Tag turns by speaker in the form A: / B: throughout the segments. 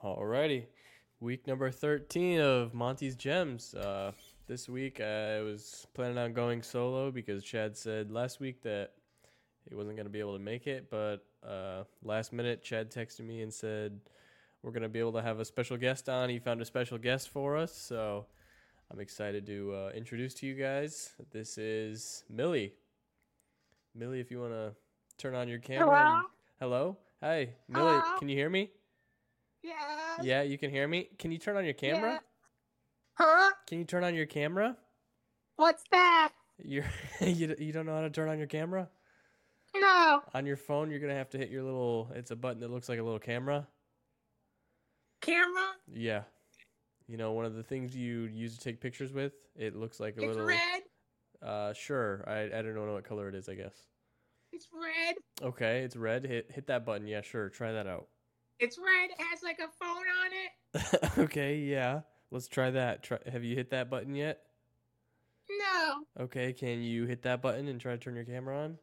A: Alrighty. Week number 13 of Monty's Gems. This week I was planning on going solo because Chad said last week that he wasn't going to be able to make it, but last minute Chad texted me and said we're going to be able to have a special guest on. He found a special guest for us, so I'm excited to introduce to you guys. This is Millie. Millie, if you want to turn on your camera.
B: Hello?
A: Hello? Hi. Millie,
B: Hello?
A: can you hear me?
B: Yes.
A: Yeah, you can hear me. Can you turn on your camera?
B: Yeah. Huh?
A: Can you turn on your camera?
B: What's that?
A: You're you don't know how to turn on your camera?
B: No.
A: On your phone, you're gonna have to hit your little. It's a button that looks like a little camera.
B: Camera?
A: Yeah, you know, one of the things you use to take pictures with. It looks like a
B: It's
A: little.
B: red.
A: Sure. I don't know what color it is. I guess.
B: It's red.
A: Okay, it's red. Hit that button. Yeah, sure. Try that out.
B: It's red. It has like a phone on it.
A: Okay, yeah. Let's try that. Have you hit that button yet?
B: No.
A: Okay, can you hit that button and try to turn your camera on?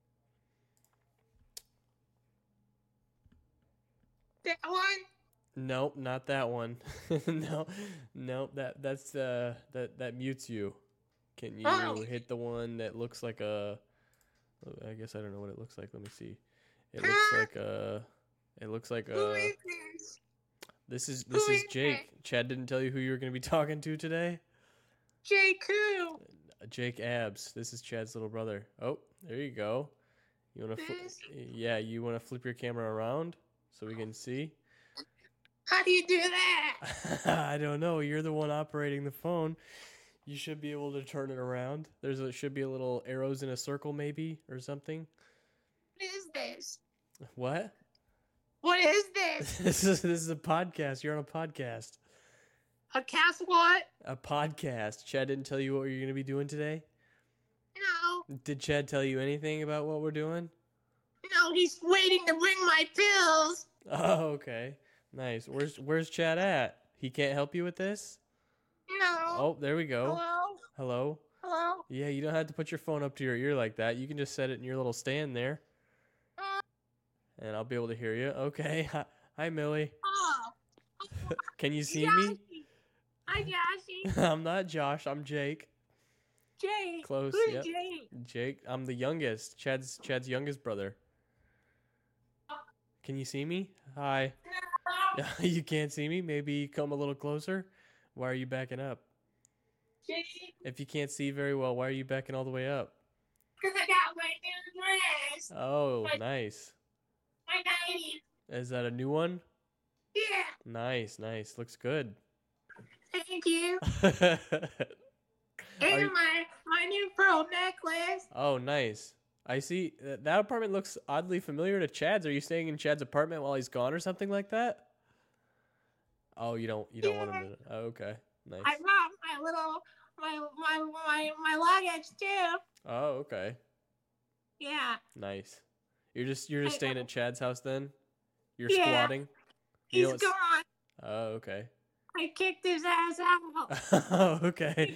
B: That one?
A: Nope, not that one. No, that mutes you. Can you hit the one that looks like a? I guess I don't know what it looks like. Let me see. It looks like a. It looks like
B: Who
A: a.
B: is this?
A: This is
B: Who is
A: Jake. Chad didn't tell you who you were going to be talking to today.
B: Jake who?
A: Jake Abs. This is Chad's little brother. Oh, there you go. You want to?
B: This?
A: Yeah, you want to flip your camera around so we can see.
B: How do you do that?
A: I don't know. You're the one operating the phone. You should be able to turn it around. Should be a little arrows in a circle maybe or something.
B: What is this?
A: What?
B: What is this?
A: This is a podcast. You're on a podcast.
B: A cast what?
A: A podcast. Chad didn't tell you what you're going to be doing today?
B: No.
A: Did Chad tell you anything about what we're doing?
B: No, he's waiting to bring my pills.
A: Oh, okay. Nice. Where's Chad at? He can't help you with this?
B: No.
A: Oh, there we go.
B: Hello?
A: Hello?
B: Hello?
A: Yeah, you don't have to put your phone up to your ear like that. You can just set it in your little stand there. And I'll be able to hear you. Okay. Hi, Millie.
B: Oh.
A: Can you see me?
B: Hi, Joshy.
A: I'm not Josh. I'm Jake.
B: Jake.
A: Close.
B: Who's
A: Yep.
B: Jake?
A: Jake. I'm the youngest. Chad's youngest brother. Can you see me? Hi. You can't see me? Maybe come a little closer? Why are you backing up?
B: Jake.
A: If you can't see very well, why are you backing all the way up?
B: Because I got my new dress.
A: Oh, nice.
B: My 90.
A: Is that a new one?
B: Yeah.
A: Nice. Looks good.
B: Thank you.
A: Are
B: And
A: you-
B: my new pearl necklace.
A: Oh, nice. I see. That apartment looks oddly familiar to Chad's. Are you staying in Chad's apartment while he's gone or something like that? Oh, you don't want him to. Oh, okay. Nice.
B: I brought my little my luggage too.
A: Oh, okay.
B: Yeah.
A: Nice. You're just staying at Chad's house then? You're
B: Yeah.
A: squatting? You
B: He's
A: know what's-
B: gone.
A: Oh, okay.
B: I kicked his ass out.
A: Oh, okay.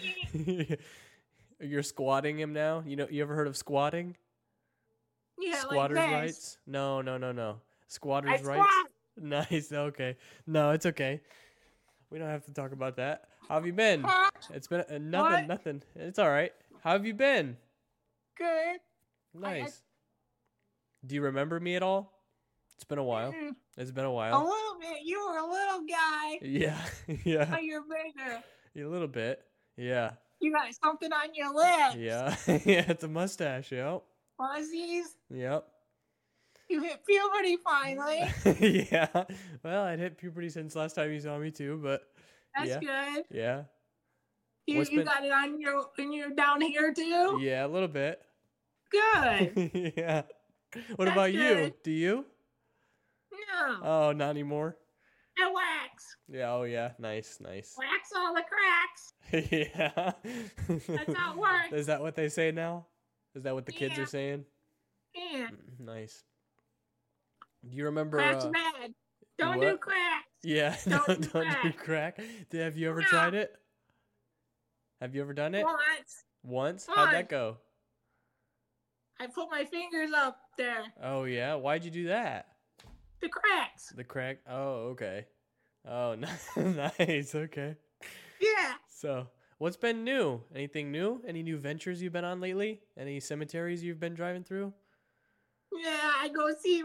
A: You're squatting him now? You ever heard of squatting?
B: Yeah,
A: Squatters'
B: like this.
A: rights? No. Squatters'
B: I
A: rights?
B: squat.
A: Nice. Okay. No, it's okay. We don't have to talk about that. How have you been?
B: Huh?
A: It's been
B: What?
A: nothing. It's all right. How have you been?
B: Good.
A: Nice. Do you remember me at all? It's been a while.
B: Mm,
A: It's been a
B: a
A: while.
B: little bit. You were a little guy,
A: Yeah. Yeah.
B: but you're bigger.
A: A little bit. Yeah.
B: You got something on your lips.
A: Yeah. Yeah. It's a mustache. Yep.
B: Fuzzies.
A: Yep.
B: You hit puberty finally.
A: Yeah. Well, I'd hit puberty since last time you saw me too, but
B: That's
A: yeah.
B: good.
A: Yeah.
B: You
A: What's been-
B: got it on your down here too.
A: Yeah, a little bit.
B: Good.
A: Yeah. What
B: That's
A: about you?
B: good.
A: Do you?
B: No.
A: Oh, not anymore.
B: I wax.
A: Yeah. Oh, yeah. Nice.
B: Wax all the cracks.
A: Yeah.
B: That's how it works.
A: Is that what they say now? Is that what the kids
B: Yeah.
A: are saying?
B: Yeah.
A: Nice. Do you remember?
B: Crack's bad. Don't
A: what?
B: do cracks.
A: Yeah.
B: Don't do
A: Don't do crack. Have you ever tried it? Have you ever done it?
B: Once
A: Once? How'd that
B: Once.
A: go?
B: I put my fingers up there.
A: Oh yeah. Why'd you do that?
B: The cracks.
A: The crack. Oh, okay. Oh, nice. Okay.
B: Yeah.
A: So, what's been new? Anything new? Any new ventures you've been on lately? Any cemeteries you've been driving through?
B: Yeah, I go see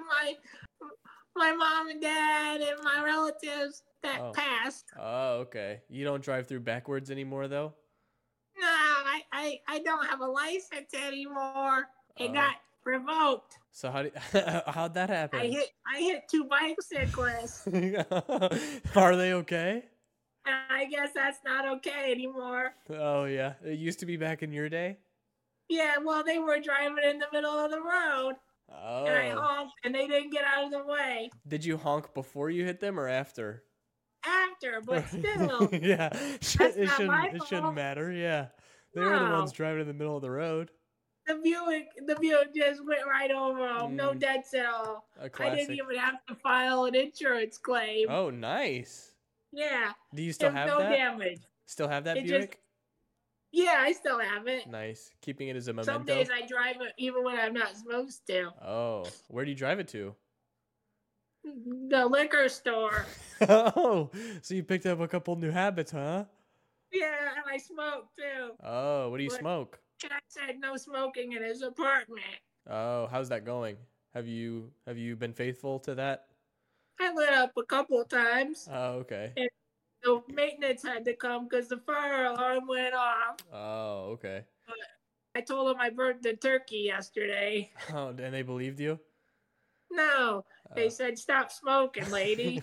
B: my mom and dad and my relatives that
A: Oh.
B: passed.
A: Oh, okay. You don't drive through backwards anymore, though?
B: No, I don't have a license anymore. It
A: Oh.
B: got revoked.
A: So how'd that happen?
B: I hit two bicyclists.
A: Are they okay?
B: And I guess that's not okay anymore.
A: Oh yeah, it used to be back in your day.
B: Yeah, well, they were driving in the middle of the road, and I
A: Oh,
B: honked, and they didn't get out of the way.
A: did you honk before you hit them or after?
B: After, but still,
A: Yeah,
B: that's not my
A: it shouldn't
B: fault.
A: matter. Yeah, they were the ones
B: No,
A: driving in the middle of the road.
B: the Buick just went right over them. No
A: Mm,
B: dents at all.
A: a
B: I didn't
A: classic.
B: even have to file an insurance claim.
A: Oh, nice.
B: Yeah,
A: Do you still
B: it was
A: have
B: no
A: that?
B: damage.
A: Still have that
B: It just,
A: Buick?
B: yeah, I still have it.
A: Nice. Keeping it as a
B: Some
A: memento.
B: days I drive it even when I'm not supposed to.
A: Oh, where do you drive it to?
B: The liquor store.
A: Oh, so you picked up a couple new habits, huh?
B: Yeah, and I smoke too.
A: Oh, what do you
B: But
A: smoke?
B: Chad said no smoking in his apartment.
A: Oh, how's that going? Have you been faithful to that?
B: I lit up a couple times,
A: Oh, okay.
B: and the maintenance had to come because the fire alarm went off.
A: Oh, okay.
B: I told them I burnt the turkey yesterday.
A: Oh, and they believed you?
B: No, they
A: Oh.
B: said stop smoking, lady.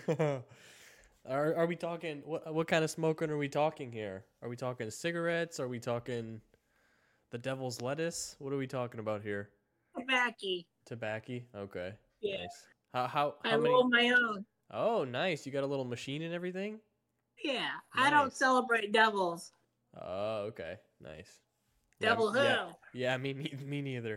A: Are we talking what kind of smoking are we talking here? Are we talking cigarettes? Are we talking the devil's lettuce? What are we talking about here?
B: Tobacco.
A: Tobacco? Okay.
B: Yeah,
A: Nice. How
B: I
A: many?
B: roll my own.
A: Oh, nice. You got a little machine and everything?
B: Yeah, I don't
A: Nice.
B: celebrate devils.
A: Oh, okay. Nice. Yeah,
B: Devil who?
A: yeah, me neither.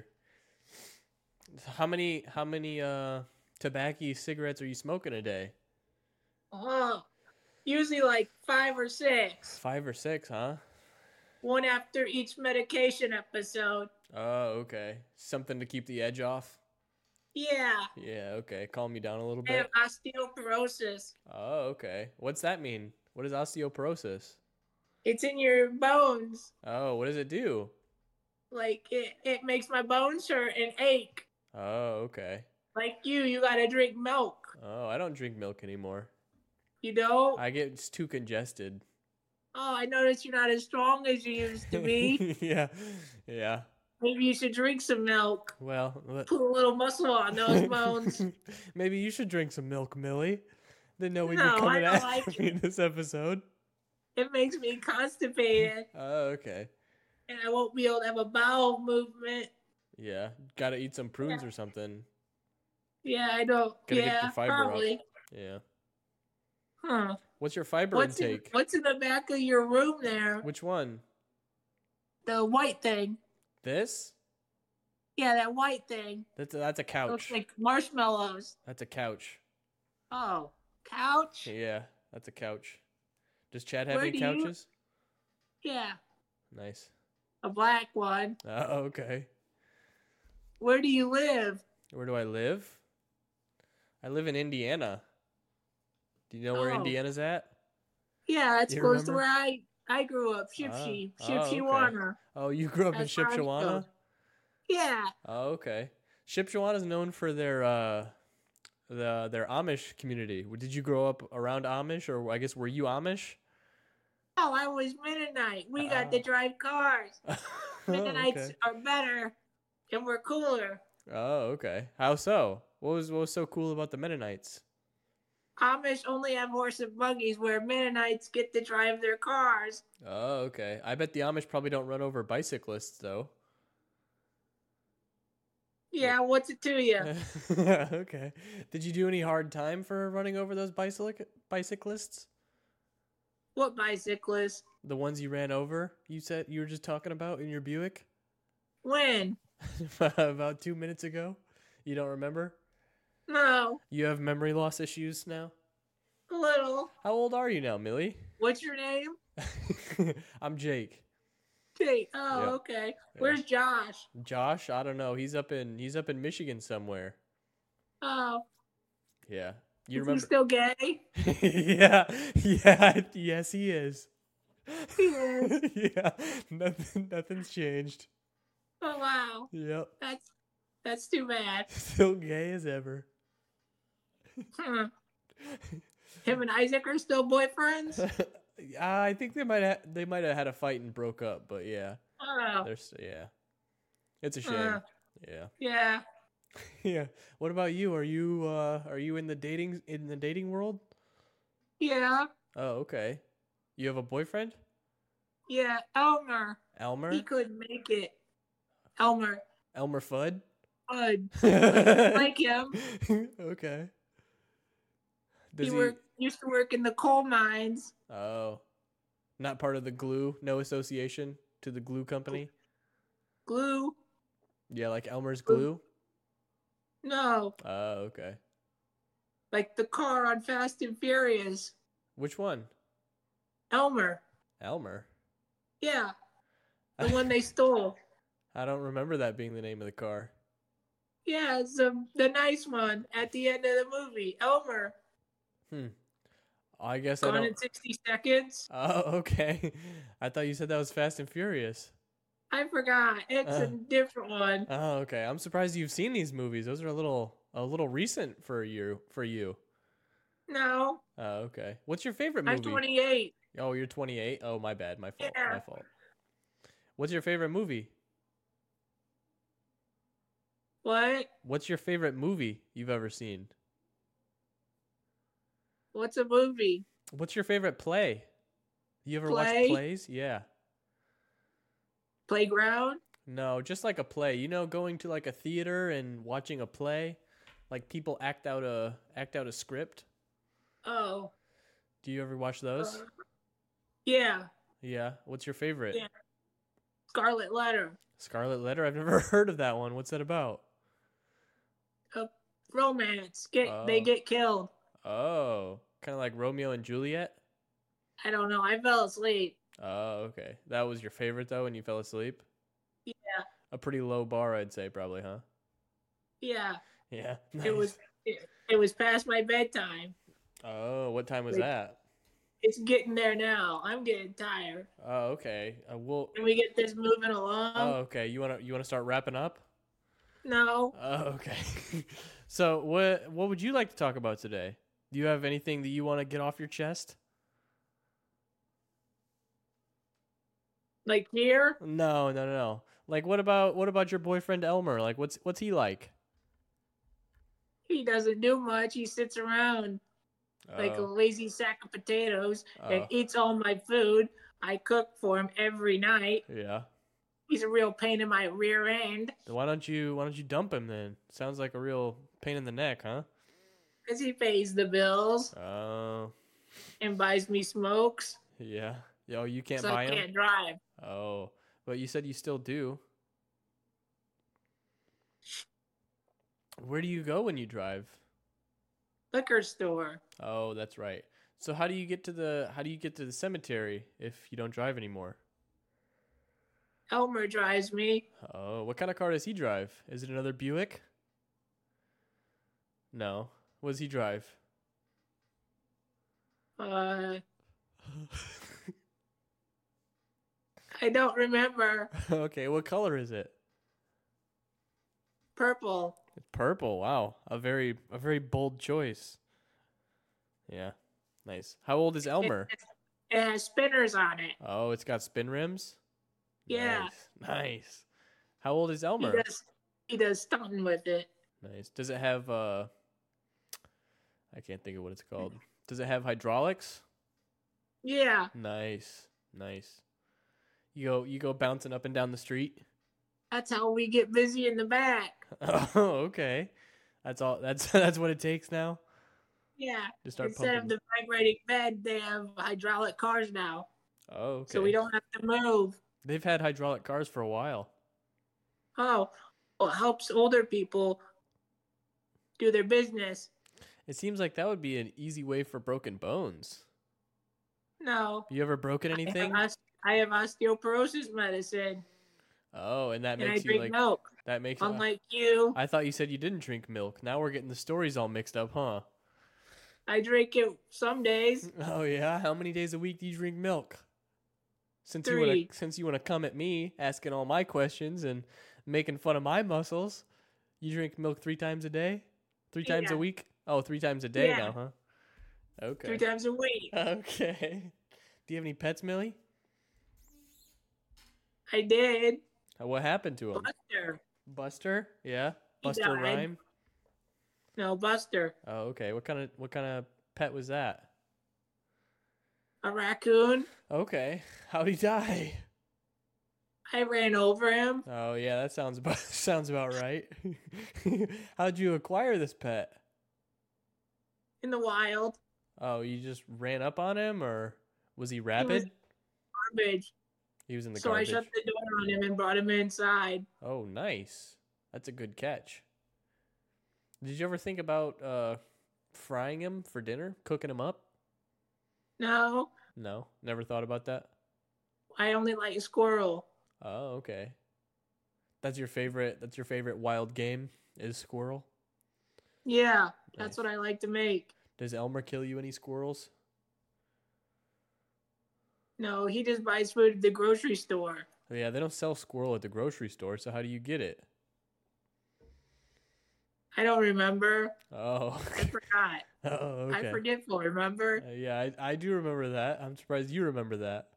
A: So how many tobacco cigarettes are you smoking a day?
B: Oh, usually like 5 or 6.
A: 5 or 6, huh?
B: One after each medication episode.
A: Oh, okay. Something to keep the edge off.
B: Yeah,
A: Yeah, okay. Calm me down a little
B: I have
A: bit.
B: osteoporosis.
A: Oh, okay. What's that mean? What is osteoporosis?
B: It's in your bones.
A: Oh, what does it do?
B: Like it makes my bones hurt and ache.
A: Oh, okay.
B: Like you gotta drink milk.
A: Oh, I don't drink milk anymore.
B: You know?
A: It's too congested.
B: Oh, I noticed you're not as strong as you used to be.
A: Yeah, yeah.
B: Maybe you should drink some milk.
A: Well,
B: Put a little muscle on those bones.
A: maybe you should drink some milk, Millie. Didn't know we'd be
B: No, I
A: coming
B: don't
A: at
B: like
A: me this episode.
B: It makes me constipated,
A: Oh, okay.
B: and I won't be able to have a bowel movement.
A: Yeah, gotta eat some prunes or something.
B: Yeah, I don't.
A: Gotta get
B: Yeah,
A: your fiber up.
B: probably.
A: Yeah.
B: Huh.
A: What's your fiber
B: What's
A: intake?
B: what's in the back of your room there?
A: Which one?
B: The white thing.
A: This?
B: Yeah, that white thing.
A: That's a
B: Looks
A: couch.
B: like marshmallows.
A: That's a couch.
B: Oh, couch?
A: Yeah, that's a couch. Does Chad have
B: Where
A: any
B: do you-
A: couches?
B: Yeah,
A: Nice.
B: a black one.
A: Oh, okay.
B: Where do you live?
A: Where do I live? I live in Indiana. Do you know where
B: Oh.
A: Indiana's at?
B: Yeah, that's
A: You
B: close to
A: remember?
B: where I grew up. Shipshe.
A: Oh, okay.
B: Shipshewana.
A: Oh, you grew up in
B: That's where I
A: Shipshewana?
B: go. Yeah.
A: Oh, okay. Shipshewana is known for their their Amish community. Did you grow up around Amish, or I guess were you Amish?
B: Oh, I was Mennonite. We got to
A: Oh.
B: drive cars.
A: Oh,
B: Mennonites
A: okay.
B: are better and we're cooler.
A: Oh, okay. How so? What was so cool about the Mennonites?
B: Amish only have horse and buggies where Mennonites get to drive their cars.
A: Oh, okay. I bet the Amish probably don't run over bicyclists though.
B: Yeah, what's it to you?
A: Okay. Did you do any hard time for running over those bicyclists?
B: What bicyclist?
A: The ones you ran over? You said you were just talking about in your Buick
B: When?
A: about 2 minutes ago. You don't remember?
B: No,
A: You have memory loss issues now?
B: a little.
A: How old are you now, Millie?
B: What's your name?
A: I'm Jake.
B: Jake. Oh,
A: Yeah.
B: okay. Where's Josh?
A: Josh, I don't know. He's up in Michigan somewhere.
B: Oh,
A: Yeah. You
B: Is he
A: remember?
B: still gay?
A: Yeah, yeah, yes, he is.
B: He is.
A: Yeah, nothing's changed.
B: Oh wow.
A: Yep,
B: That's too bad.
A: still gay as ever.
B: Hmm. Him and Isaac are still boyfriends?
A: I think they might have had a fight and broke up, but yeah,
B: Oh.
A: yeah. It's a shame.
B: Uh,
A: Yeah.
B: yeah.
A: Yeah. What about you? Are you in the dating world?
B: Yeah.
A: Oh, okay. You have a boyfriend?
B: Yeah. Elmer. He
A: Elmer?
B: couldn't make it. Elmer.
A: Elmer Fudd?
B: Bud. Like him.
A: Okay.
B: He
A: Does he
B: used to work in the coal mines.
A: Oh, not part of the glue, no association to the glue company?
B: Glue.
A: Yeah, like Elmer's
B: Glue.
A: glue?
B: No.
A: Oh, okay.
B: Like the car on Fast and Furious.
A: Which one?
B: Elmer.
A: Elmer.
B: Yeah. The one they stole.
A: I don't remember that being the name of the car.
B: Yeah, it's the nice one at the end of the movie. Elmer.
A: I guess I
B: Gone
A: don't.
B: in 60 seconds.
A: Oh, okay. I thought you said that was Fast and Furious.
B: I forgot. It's a different one.
A: Oh, okay. I'm surprised you've seen these movies. Those are a little recent for you.
B: No.
A: Oh, okay. What's your favorite
B: I'm
A: movie?
B: 28.
A: Oh, you're 28. Oh, my bad. My fault.
B: Yeah.
A: My fault. What's your favorite movie?
B: What?
A: What's your favorite movie you've ever seen?
B: What's a movie?
A: What's your favorite play? You ever watch
B: Play?
A: plays? Yeah.
B: Playground?
A: No, just like a play. You know, going to like a theater and watching a play, like people act out a script.
B: Oh.
A: Do you ever watch those?
B: Yeah.
A: Yeah. What's your favorite?
B: Yeah. Scarlet Letter.
A: Scarlet Letter? I've never heard of that one. What's that about?
B: Romance. They
A: Oh.
B: get killed.
A: Oh. Kind of like Romeo and Juliet?
B: I don't know. I fell asleep.
A: Oh, okay. That was your favorite though, and you fell asleep?
B: Yeah.
A: A pretty low bar, I'd say, probably, huh?
B: Yeah.
A: Yeah.
B: It was it was past my bedtime.
A: Oh, what time was
B: Like,
A: that?
B: It's getting there now. I'm getting tired.
A: Oh, okay.
B: Can we get this moving along?
A: Oh, okay. You wanna start wrapping up?
B: No.
A: Oh, okay. So, what would you like to talk about today? Do you have anything that you want to get off your chest?
B: Like here?
A: No. Like, what about your boyfriend Elmer? Like, what's he like?
B: He doesn't do much. He sits around like a
A: Oh,
B: lazy sack of potatoes and
A: oh,
B: eats all my food. I cook for him every night.
A: yeah.
B: He's a real pain in my rear end
A: Then why don't you dump him then? Sounds like a real pain in the neck, huh?
B: because he pays the bills
A: Oh,
B: and buys me smokes.
A: yeah. Yo, you can't
B: So
A: buy
B: I
A: him?
B: can't drive.
A: Oh, but you said you still do. Where do you go when you drive?
B: Liquor store.
A: Oh, that's right. So how do you get to the cemetery if you don't drive anymore?
B: Elmer drives me.
A: Oh, what kind of car does he drive? Is it another Buick? No. What does he drive?
B: I don't remember.
A: Okay, what color is it?
B: Purple.
A: It's purple. Wow. A very bold choice. Yeah. Nice. How old is Elmer?
B: It has spinners on it.
A: Oh, it's got spin rims?
B: Yeah.
A: Nice. How old is
B: He
A: Elmer?
B: does stunting with it.
A: Nice. Does it have I can't think of what it's called. Does it have hydraulics?
B: Yeah.
A: Nice. You go bouncing up and down the street?
B: That's how we get busy in the back.
A: Oh, okay. That's all. That's what it takes now.
B: Yeah.
A: Just start
B: Instead
A: pumping.
B: of the vibrating bed, they have hydraulic cars now.
A: Oh, okay.
B: So we don't have to move.
A: They've had hydraulic cars for a while.
B: Oh, well, it helps older people do their business.
A: It seems like that would be an easy way for broken bones.
B: No.
A: You ever broken anything?
B: I have osteoporosis medicine.
A: Oh, and that
B: And I
A: makes you
B: drink
A: like
B: milk.
A: that makes you.
B: Unlike you.
A: I thought you said you didn't drink milk. Now we're getting the stories all mixed up, huh?
B: I drink it some days.
A: Oh yeah, how many days a week do you drink milk? Since you wanna
B: 3.
A: since you wanna come at me asking all my questions and making fun of my muscles, you drink milk 3 times a day? 3 times a
B: Yeah.
A: week? Oh, 3 times a day
B: Yeah.
A: now, huh?
B: 3
A: Okay.
B: times a week.
A: Okay. Do you have any pets, Millie?
B: I did.
A: What happened to him?
B: Buster.
A: Buster? Yeah.
B: He
A: Buster
B: died.
A: Rhyme?
B: No, Buster.
A: Oh, okay. What kind of pet was that?
B: A raccoon.
A: Okay. How'd he die?
B: I ran over him
A: Oh yeah, that sounds about sounds about right. How'd you acquire this pet?
B: in the wild.
A: Oh, you just ran up on him, or was he
B: He was
A: rabid?
B: garbage.
A: He was in the
B: So I
A: garbage.
B: shut the door on him and brought him inside.
A: Oh, nice. That's a good catch. Did you ever think about frying him for dinner, cooking him up?
B: No,
A: No, never thought about that.
B: I only like squirrel.
A: Oh, okay. That's your favorite. That's your favorite wild game is squirrel.
B: Yeah, that's
A: Nice.
B: what I like to make.
A: Does Elmer kill you any squirrels?
B: No, he just buys food at the grocery store.
A: Oh, yeah, they don't sell squirrel at the grocery store, so how do you get it?
B: I don't remember.
A: Oh,
B: I forgot.
A: oh,
B: I'm
A: okay.
B: forgetful, remember?
A: Yeah, I do remember that. I'm surprised you remember that.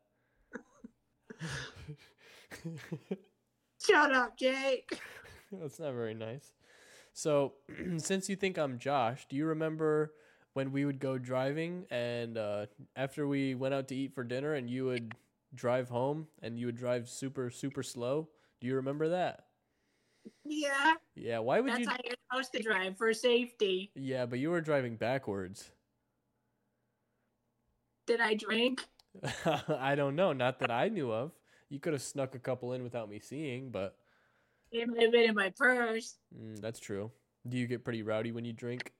B: Shut up, Jake.
A: That's not very nice. So, since you think I'm Josh, do you remember when we would go driving and after we went out to eat for dinner and you would drive home and you would drive super, super slow? Do you remember that?
B: Yeah,
A: Yeah, why would
B: that's
A: you?
B: how you're supposed to drive for safety.
A: Yeah, but you were driving backwards.
B: Did I drink?
A: I don't know, not that I knew of. You could have snuck a couple in without me seeing, but
B: It might have been in my purse.
A: that's true. Do you get pretty rowdy when you drink?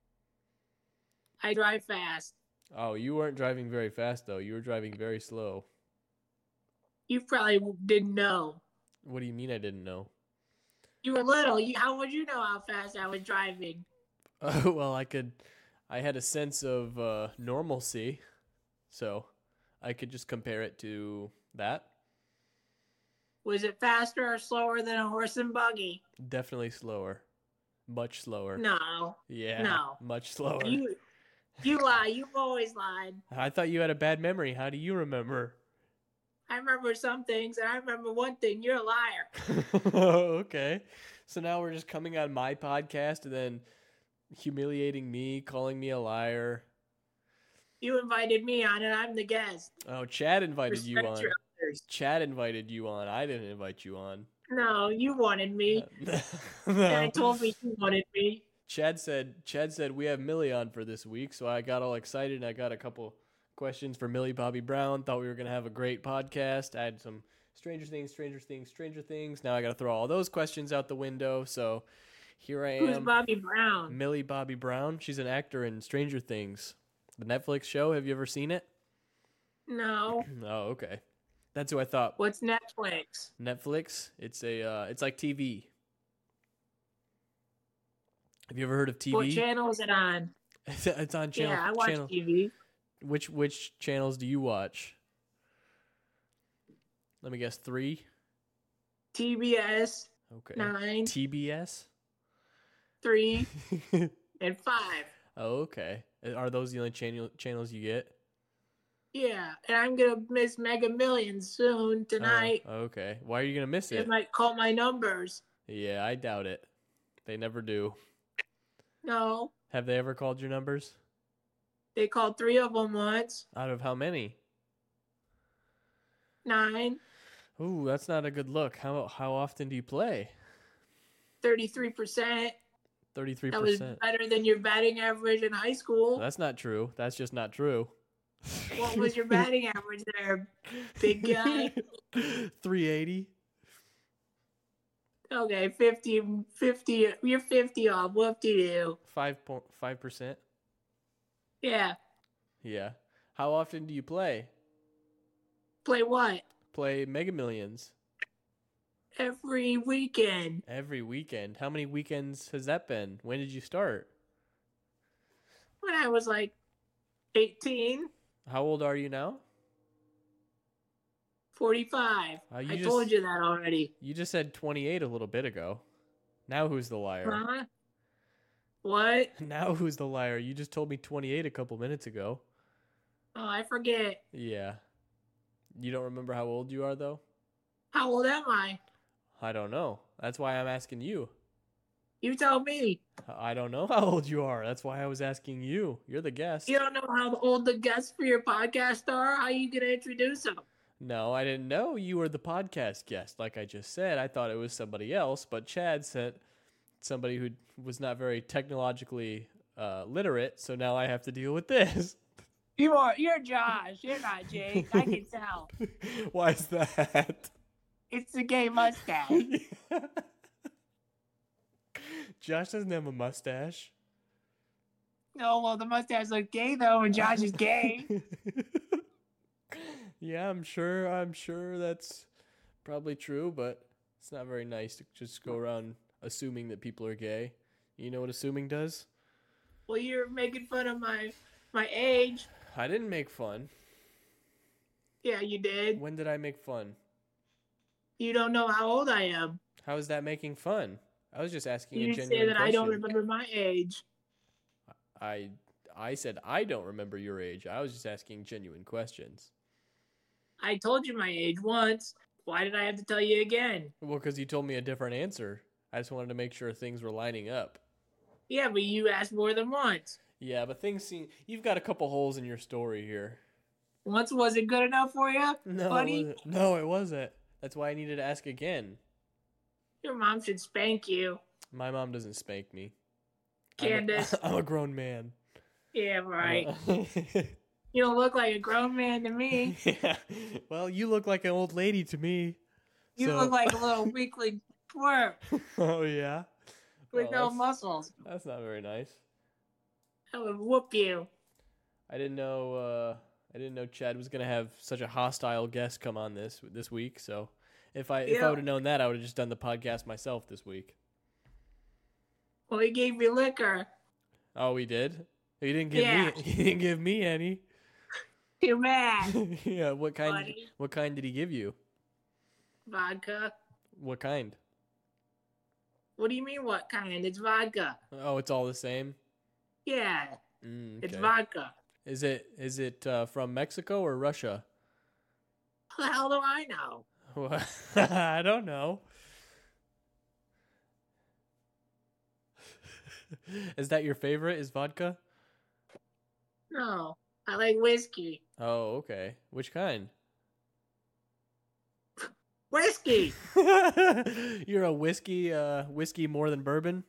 B: I drive fast.
A: Oh, you weren't driving very fast though. You were driving very slow.
B: You probably didn't know.
A: What do you mean I didn't know?
B: You were little. How would you know how fast I was driving?
A: Well, I had a sense of normalcy, so I could just compare it to that.
B: Was it faster or slower than a horse and buggy?
A: Definitely slower. Much slower.
B: No.
A: Yeah.
B: No.
A: Much slower.
B: You lie. You've always lied.
A: I thought you had a bad memory. How do you remember?
B: I remember some things, and I remember one thing. You're a liar.
A: Okay. So now we're just coming on my podcast and then humiliating me, calling me a liar.
B: You invited me on, and I'm the guest.
A: Oh, Chad invited you
B: Respect
A: on.
B: your elders.
A: Chad invited you on. I didn't invite you on.
B: No, you wanted me, and
A: No.
B: I told me you wanted me.
A: Chad said we have Millie on for this week, so I got all excited and I got a couple questions for Millie Bobby Brown. Thought we were gonna have a great podcast. I had some Stranger Things. Now I gotta throw all those questions out the window. So here I am.
B: Who's Bobby Brown?
A: Millie Bobby Brown. She's an actor in Stranger Things, the Netflix show. Have you ever seen it?
B: No.
A: Oh, okay. That's who I thought.
B: What's Netflix?
A: Netflix. It's like TV. Have you ever heard of TV?
B: What channel is it on?
A: It's on channel.
B: Yeah, I watch
A: channel.
B: TV.
A: Which channels do you watch? Let me guess. 3.
B: TBS,
A: Okay.
B: 9,
A: TBS.
B: 3, and 5.
A: Oh, okay. Are those the only channels you get?
B: Yeah, and I'm gonna miss Mega Millions soon tonight.
A: Oh, okay. Why are you gonna miss
B: They
A: it?
B: might call my numbers.
A: Yeah, I doubt it. They never do.
B: No,
A: Have they ever called your numbers?
B: they called 3 of them once.
A: Out of how many?
B: 9,
A: Ooh, that's not a good look. How often do you play?
B: 33%.
A: 33%.
B: That was better than your batting average in high school.
A: That's not true. That's just not true.
B: What was your batting average there, big guy?
A: 380.
B: Okay, 50, you're 50 off. Whoop-de-doo.
A: 5.5%.
B: Yeah.
A: Yeah. How often do you play?
B: Play what?
A: Play Mega Millions
B: Every weekend.
A: every weekend. How many weekends has that been? When did you start?
B: when I was like 18,
A: How old are you now?
B: 45. I told you that already.
A: You just said 28 a little bit ago. Now who's the liar?
B: Huh? What?
A: Now who's the liar? You just told me 28 a couple minutes ago.
B: Oh, I forget.
A: Yeah. You don't remember how old you are, though?
B: How old am I?
A: I don't know. That's why I'm asking you.
B: You tell me.
A: I don't know how old you are. That's why I was asking you. You're the guest.
B: You don't know how old the guests for your podcast are? How you gonna introduce them?
A: No, I didn't know you were the podcast guest. Like I just said, I thought it was somebody else, but Chad said somebody who was not very technologically literate, so now I have to deal with this.
B: You're Josh. You're not Jake. I can tell.
A: Why is that?
B: It's the gay mustache.
A: Josh doesn't have a mustache.
B: No, well, the mustache looks gay though, and Josh is gay.
A: Yeah, I'm sure that's probably true, but it's not very nice to just go around assuming that people are gay. You know what assuming does?
B: Well, you're making fun of my age.
A: I didn't make fun.
B: Yeah, you did.
A: When did I make fun?
B: You don't know how old I am.
A: How is that making fun? I was just asking
B: You
A: a
B: didn't
A: genuine
B: say that
A: question.
B: I don't remember my age.
A: I said I don't remember your age. I was just asking genuine questions.
B: I told you my age once. Why did I have to tell you again?
A: Well, because you told me a different answer. I just wanted to make sure things were lining up.
B: Yeah, but you asked more than once.
A: Yeah, but things seem... You've got a couple holes in your story here.
B: Once wasn't good enough for you, buddy?
A: No, it wasn't. That's why I needed to ask again.
B: Your mom should spank you.
A: My mom doesn't spank me.
B: Candace.
A: I'm a grown man.
B: Yeah, right. You don't look like a grown man to me.
A: Yeah. Well, you look like an old lady to me.
B: You look like a little weakly twerp.
A: Oh, yeah?
B: With no muscles.
A: That's not very nice.
B: I would whoop you.
A: I didn't know Chad was gonna have such a hostile guest come on this week. So if I would have known that, I would have just done the podcast myself this week.
B: Well, he gave me liquor.
A: Oh, he did? He didn't give me. He didn't give me any.
B: Too bad.
A: Yeah. What kind?
B: Buddy.
A: What kind did he give you?
B: Vodka.
A: What kind?
B: What do you mean? What kind? It's vodka.
A: Oh, it's all the same.
B: Yeah.
A: Okay.
B: It's vodka.
A: Is it from Mexico or Russia?
B: How the hell do I know?
A: I don't know. Is that your favorite? Is vodka?
B: No, I like whiskey.
A: Oh, okay. Which kind?
B: Whiskey.
A: You're a whiskey more than bourbon?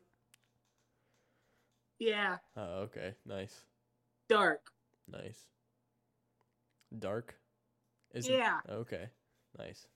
B: Yeah.
A: Oh, okay. Nice.
B: Dark.
A: Nice. Dark?
B: Yeah.
A: Okay. Nice.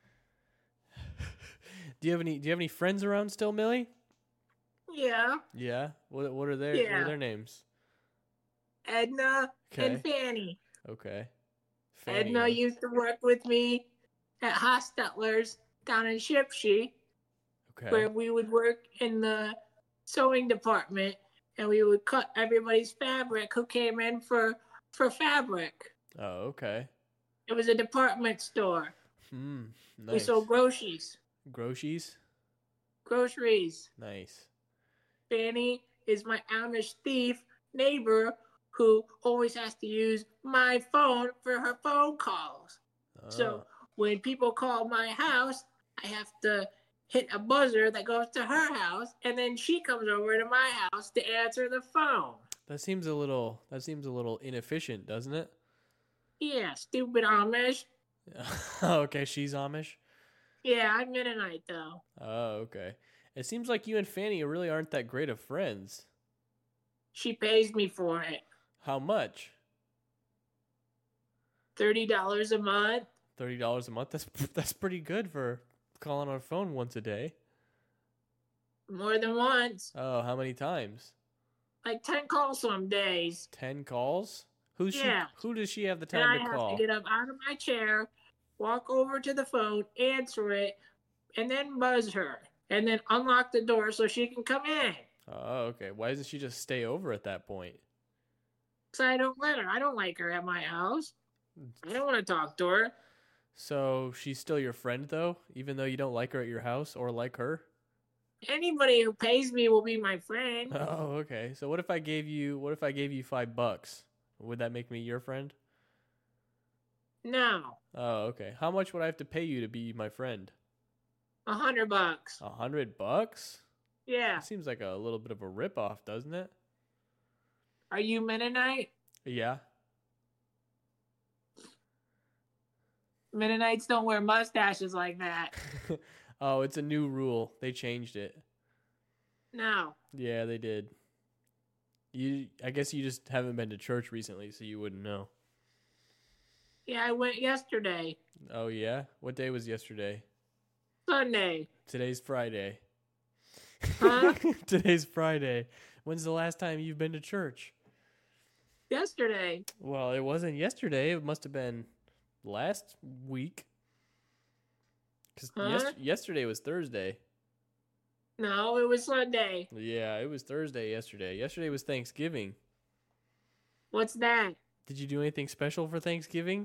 A: Do you have any friends around still, Millie?
B: Yeah.
A: Yeah. What are their names?
B: Edna and Fanny.
A: Okay.
B: Fanny. Edna used to work with me at Hostetler's down in Shipshe.
A: Okay.
B: Where we would work in the sewing department and we would cut everybody's fabric who came in for fabric.
A: Oh, okay.
B: It was a department store.
A: Nice.
B: We sold groceries.
A: Groceries?
B: Groceries.
A: Nice.
B: Fanny is my Amish thief neighbor who always has to use my phone for her phone calls.
A: Oh.
B: So when people call my house, I have to hit a buzzer that goes to her house, and then she comes over to my house to answer the phone.
A: That seems a little inefficient, doesn't it?
B: Yeah, stupid Amish.
A: Okay, she's Amish?
B: Yeah, I'm Mennonite, though.
A: Oh, okay. It seems like you and Fanny really aren't that great of friends.
B: She pays me for it.
A: How much?
B: $30 a month.
A: $30 a month? That's pretty good for calling on her phone once a day.
B: More than once.
A: Oh, how many times?
B: Like 10 calls some days.
A: 10 calls? Who does she have the time to call?
B: I have to get up out of my chair, walk over to the phone, answer it, and then buzz her. And then unlock the door so she can come in.
A: Oh, okay. Why doesn't she just stay over at that point?
B: So I don't let her. I don't like her at my house. I don't want to talk to her.
A: So she's still your friend though, even though you don't like her at your house or like her?
B: Anybody who pays me will be my friend.
A: Oh, okay. So what if I gave you $5? Would that make me your friend?
B: No,
A: Oh, okay. How much would I have to pay you to be my friend?
B: $100.
A: $100?
B: Yeah.
A: That seems like a little bit of a ripoff, doesn't it?
B: Are you Mennonite?
A: Yeah.
B: Mennonites don't wear mustaches like that.
A: Oh, it's a new rule. They changed it.
B: No.
A: Yeah, they did. I guess you just haven't been to church recently, so you wouldn't know.
B: Yeah, I went yesterday.
A: Oh yeah? What day was yesterday?
B: Sunday.
A: Today's Friday.
B: Huh?
A: Today's Friday. When's the last time you've been to church?
B: Yesterday.
A: Well, it wasn't yesterday. It must have been last week. Because
B: Huh?
A: yesterday was Thursday.
B: No, it was Sunday.
A: Yeah, it was Thursday yesterday. Yesterday was Thanksgiving.
B: What's that?
A: Did you do anything special for Thanksgiving?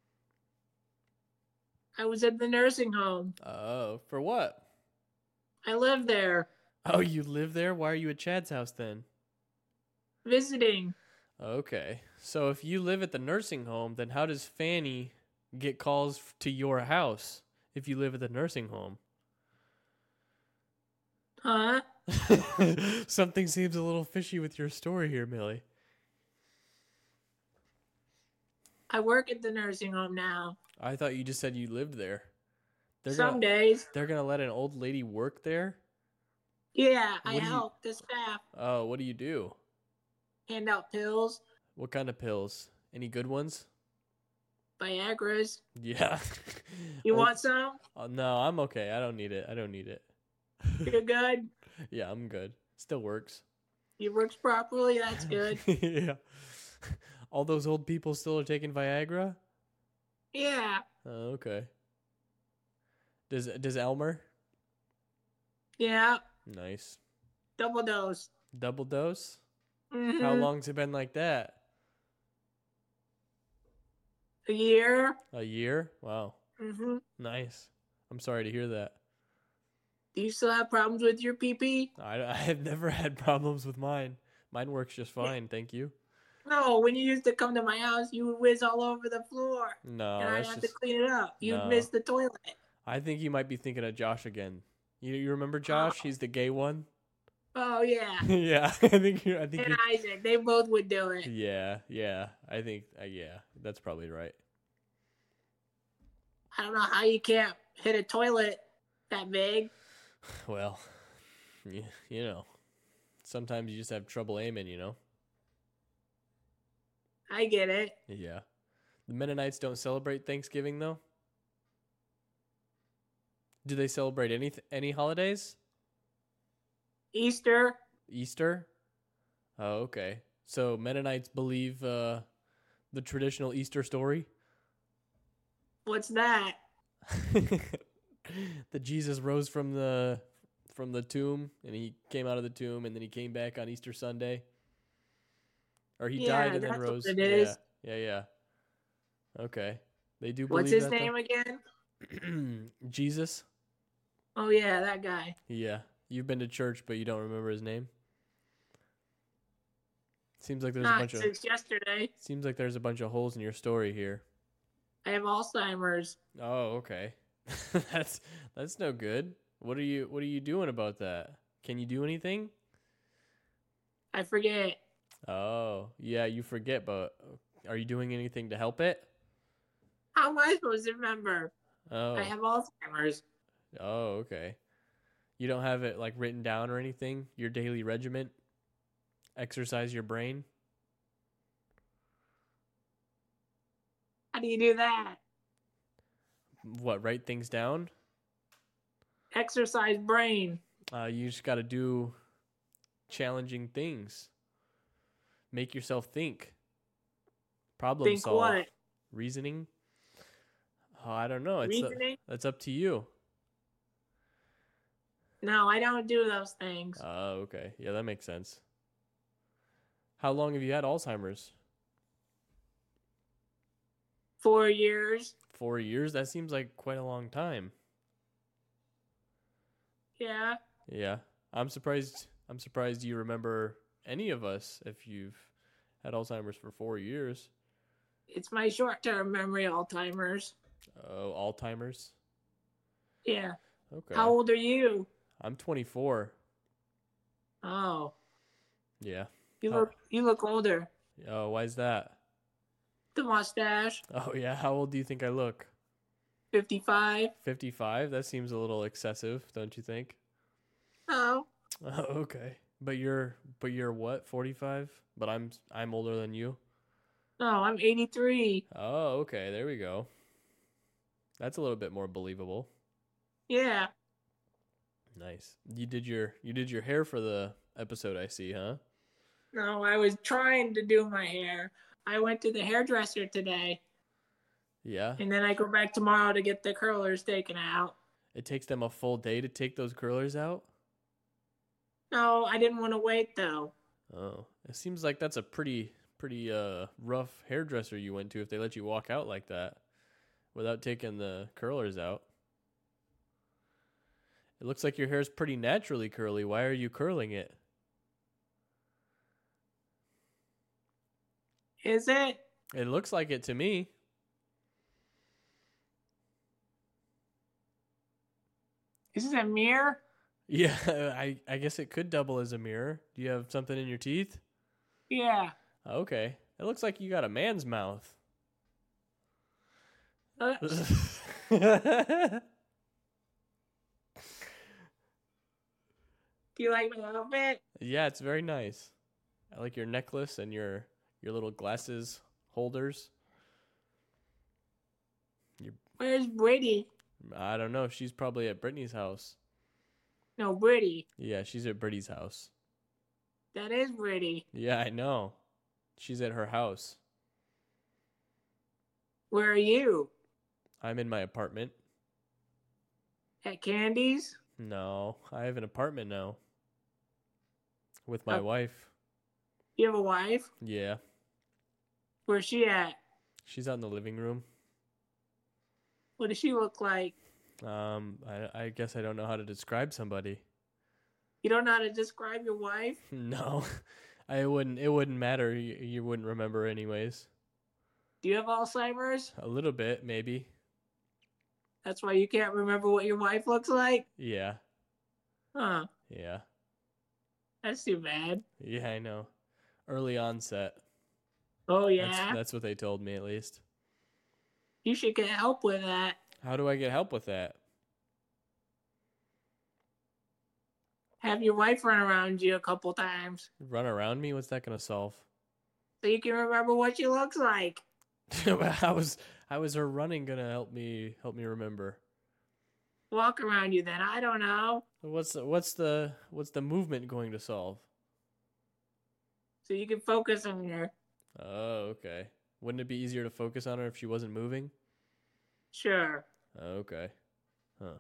B: I was at the nursing home.
A: Oh, for what?
B: I live there.
A: Oh, you live there? Why are you at Chad's house then?
B: Visiting.
A: Okay. So if you live at the nursing home, then how does Fanny get calls to your house if you live at the nursing home?
B: Huh?
A: Something seems a little fishy with your story here, Millie.
B: I work at the nursing home now.
A: I thought you just said you lived there.
B: Some days.
A: They're gonna let an old lady work there?
B: Yeah, I
A: What do you-
B: help the staff
A: Oh, what do you do?
B: hand out pills,
A: What kind of pills? Any good ones?
B: Viagra's.
A: Yeah.
B: You
A: Oh,
B: want some?
A: no, I'm okay. I don't need it. I don't need it.
B: You're good?
A: Yeah, I'm good. Still works.
B: It works properly? That's good.
A: Yeah. All those old people still are taking Viagra?
B: Yeah.
A: Oh, okay. Does Elmer?
B: Yeah.
A: Nice.
B: Double dose.
A: Double dose?
B: Mm-hmm.
A: How long's it been like that?
B: A year.
A: A year? Wow.
B: Mm-hmm.
A: Nice. I'm sorry to hear that.
B: Do you still have problems with your pee-pee?
A: I have never had problems with mine. Mine works just fine, thank you.
B: No, when you used to come to my house, you would whiz all over the floor.
A: No,
B: and I'd
A: that's
B: have
A: just...
B: to clean it up. You'd
A: No.
B: miss the toilet.
A: I think you might be thinking of Josh again. You remember Josh? He's the gay one.
B: Oh, yeah.
A: Yeah, I think you're.
B: And Isaac, they both would do it.
A: Yeah. I think. Yeah, that's probably right.
B: I don't know how you can't hit a toilet that big.
A: Well, you know, sometimes you just have trouble aiming. You know.
B: I get it.
A: Yeah. The Mennonites don't celebrate Thanksgiving though. Do they celebrate any holidays?
B: Easter.
A: Easter? Oh, okay. So Mennonites believe the traditional Easter story?
B: What's that?
A: That Jesus rose from the tomb and he came out of the tomb and then he came back on Easter Sunday. Or he died and then
B: that's
A: rose.
B: what it is.
A: Yeah. Okay. They do believe
B: What's his
A: that,
B: name again?
A: though? Jesus?
B: Oh, yeah, that guy.
A: Yeah. You've been to church but you don't remember his name? Seems like there's
B: Not since yesterday.
A: Seems like there's a bunch of holes in your story here.
B: I have Alzheimer's.
A: Oh, okay. that's no good. What are you doing about that? Can you do anything?
B: I forget.
A: Oh, yeah, you forget, but are you doing anything to help it?
B: How am I supposed to remember?
A: Oh.
B: I have Alzheimer's.
A: Oh, okay. You don't have it like written down or anything? Your daily regimen? Exercise your brain?
B: How do you do that?
A: What, write things down?
B: Exercise brain.
A: You just got to do challenging things. Make yourself think. Problem
B: Think
A: solve.
B: what?
A: Reasoning? Oh, I don't know.
B: Reasoning?
A: That's up to you.
B: No, I don't do those things.
A: Oh, okay. Yeah, that makes sense. How long have you had Alzheimer's?
B: 4 years.
A: 4 years? That seems like quite a long time.
B: Yeah.
A: Yeah. I'm surprised you remember any of us if you've had Alzheimer's for 4 years.
B: It's my short-term memory Alzheimer's.
A: Oh, Alzheimer's?
B: Yeah. How
A: Okay.
B: old are you?
A: I'm 24.
B: Oh,
A: Yeah.
B: you
A: How,
B: look older.
A: oh, why is that?
B: The mustache.
A: Oh, yeah. How old do you think I look?
B: 55.
A: 55? That seems a little excessive, don't you think?
B: Oh,
A: Oh, okay. But you're what? 45? But I'm older than you.
B: no, I'm 83.
A: Oh, okay. There we go. That's a little bit more believable.
B: Yeah.
A: Nice. You did your hair for the episode, I see, huh?
B: No, I was trying to do my hair. I went to the hairdresser today,
A: Yeah.
B: and then I go back tomorrow to get the curlers taken out.
A: It takes them a full day to take those curlers out?
B: No, I didn't want to wait though.
A: Oh. It seems like that's a pretty rough hairdresser you went to if they let you walk out like that without taking the curlers out. It looks like your hair's pretty naturally curly. Why are you curling it?
B: Is it?
A: It looks like it to me.
B: Is it a mirror?
A: Yeah, I guess it could double as a mirror. Do you have something in your teeth?
B: Yeah.
A: Okay. It looks like you got a man's mouth.
B: Do you like my outfit?
A: Yeah, it's very nice. I like your necklace and your little glasses holders.
B: Where's Brittany?
A: I don't know. She's probably at Brittany's house.
B: No, Brittany.
A: Yeah, she's at Brittany's house.
B: That is Brittany.
A: Yeah, I know. She's at her house.
B: Where are you?
A: I'm in my apartment.
B: At Candy's?
A: No, I have an apartment now. With my
B: Oh.
A: wife.
B: You have a wife?
A: Yeah.
B: Where's she at?
A: She's out in the living room.
B: What does she look like?
A: I guess I don't know how to describe somebody.
B: You don't know how to describe your wife?
A: No. It wouldn't matter. You wouldn't remember anyways.
B: Do you have Alzheimer's?
A: A little bit, maybe.
B: That's why you can't remember what your wife looks like?
A: Yeah.
B: Huh.
A: Yeah.
B: That's too bad.
A: Yeah, I know. Early onset.
B: Oh, yeah?
A: That's what they told me at least.
B: You should get help with that.
A: How do I get help with that?
B: Have your wife run around you a couple times
A: Run around me? What's that gonna solve?
B: so you can remember what she looks like.
A: how is her running gonna help me remember?
B: Walk around you then. I don't know.
A: What's the movement going to solve?
B: So you can focus on her.
A: Oh, okay. Wouldn't it be easier to focus on her if she wasn't moving?
B: Sure.
A: Okay. Huh.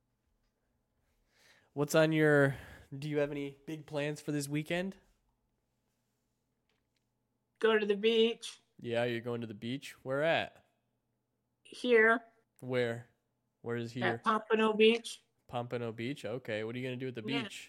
A: What's on your... Do you have any big plans for this weekend?
B: Go to the beach.
A: Yeah, you're going to the beach? Where at?
B: Here.
A: Where? Where is here?
B: At Pompano Beach.
A: Pompano Beach? Okay. What are you going to do at the
B: Yeah.
A: beach?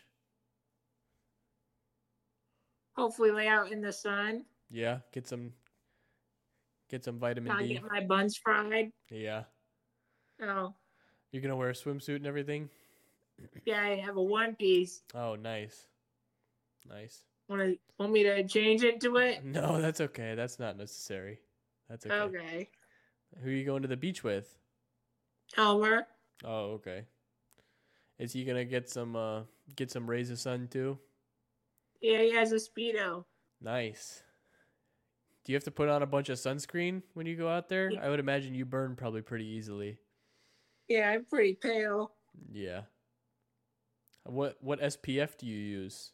B: Hopefully lay out in the sun.
A: Yeah, get some vitamin
B: Not
A: D.
B: get my buns fried.
A: Yeah.
B: Oh.
A: You're going to wear a swimsuit and everything?
B: Yeah, I have a one piece.
A: Oh, nice. Nice.
B: Want me to change into it?
A: No, that's okay. That's not necessary. That's okay.
B: Okay.
A: Who are you going to the beach with?
B: Elmer.
A: Oh, okay. Is he gonna get some rays of sun too?
B: Yeah, he has a Speedo.
A: Nice. Do you have to put on a bunch of sunscreen when you go out there?
B: Yeah.
A: I would imagine you burn probably pretty easily.
B: Yeah, I'm pretty pale.
A: Yeah. What SPF do you use?